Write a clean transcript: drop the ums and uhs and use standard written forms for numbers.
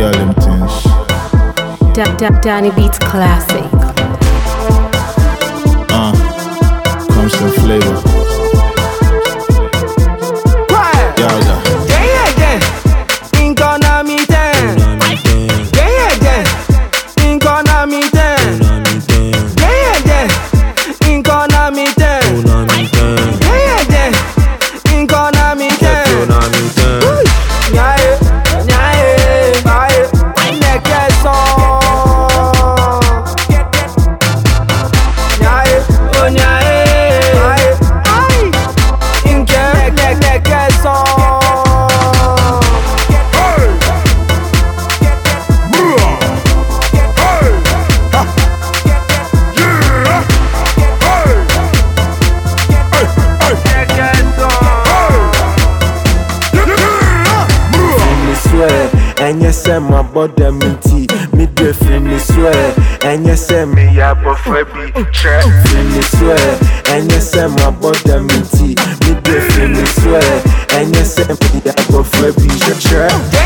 girl them things. Danny Beats Classic. Comes some flavor. And you say my body minty, me do feel me swear. And you say me ya buffer be trap, feel me swear. And you say my body minty, me do feel me swear. And you say me ya buffer be trap.